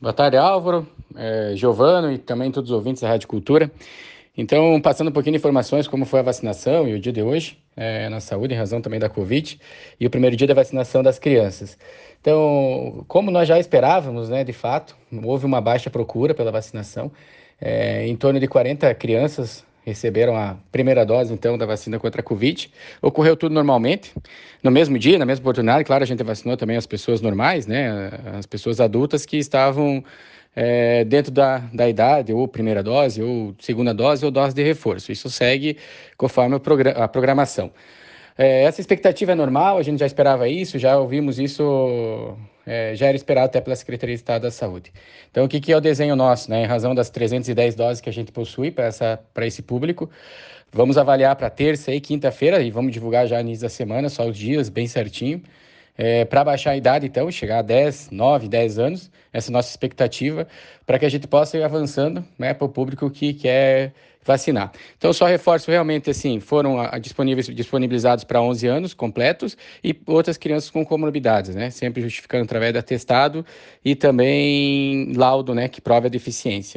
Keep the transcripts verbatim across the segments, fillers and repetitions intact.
Boa tarde, Álvaro, é, Giovano e também todos os ouvintes da Rádio Cultura. Então, passando um pouquinho de informações como foi a vacinação e o dia de hoje é, na saúde, em razão também da Covid, e o primeiro dia da vacinação das crianças. Então, como nós já esperávamos, né, de fato, houve uma baixa procura pela vacinação. É, em torno de quarenta crianças receberam a primeira dose, então, da vacina contra a Covid. Ocorreu tudo normalmente, no mesmo dia, na mesma oportunidade. Claro, a gente vacinou também as pessoas normais, né, as pessoas adultas que estavam é, dentro da, da idade, ou primeira dose, ou segunda dose, ou dose de reforço. Isso segue conforme a programação. É, essa expectativa é normal, a gente já esperava isso, já ouvimos isso, é, já era esperado até pela Secretaria de Estado da Saúde. Então, o que, que é o desenho nosso, né? Em razão das trezentas e dez doses que a gente possui para esse público, vamos avaliar para terça e quinta-feira, e vamos divulgar já no início da semana, só os dias, bem certinho. É, para baixar a idade, então, chegar a dez, nove, dez anos, essa é a nossa expectativa, para que a gente possa ir avançando, né, para o público que quer vacinar. Então, só reforço realmente, assim, foram a, a disponíveis, disponibilizados para onze anos completos e outras crianças com comorbidades, né, sempre justificando através de atestado e também laudo, né, que prova a deficiência.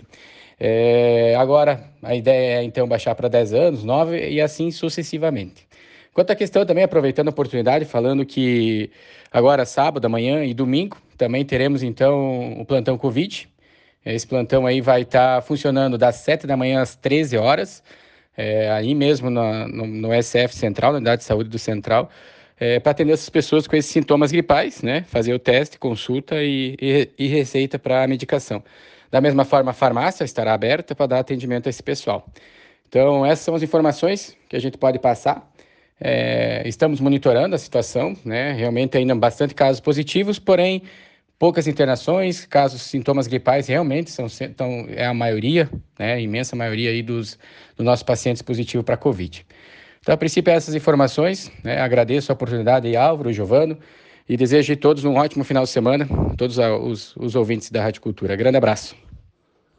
É, agora, a ideia é, então, baixar para dez anos, nove e assim sucessivamente. Quanto à questão também, aproveitando a oportunidade, falando que agora, sábado, amanhã e domingo, também teremos, então, o plantão Covid. Esse plantão aí vai estar funcionando das sete da manhã às treze horas, é, aí mesmo no, no, no S F Central, na Unidade de Saúde do Central, é, para atender essas pessoas com esses sintomas gripais, né? Fazer o teste, consulta e, e, e receita para a medicação. Da mesma forma, a farmácia estará aberta para dar atendimento a esse pessoal. Então, essas são as informações que a gente pode passar. É, estamos monitorando a situação, né? Realmente ainda bastante casos positivos, porém poucas internações, casos, sintomas gripais realmente são, são é a maioria, né? A imensa maioria aí dos, dos nossos pacientes positivos para a Covid. Então, a princípio, essas informações, né? Agradeço a oportunidade aí, Álvaro, Giovano, e desejo a todos um ótimo final de semana, todos os, os ouvintes da Rádio Cultura. Grande abraço.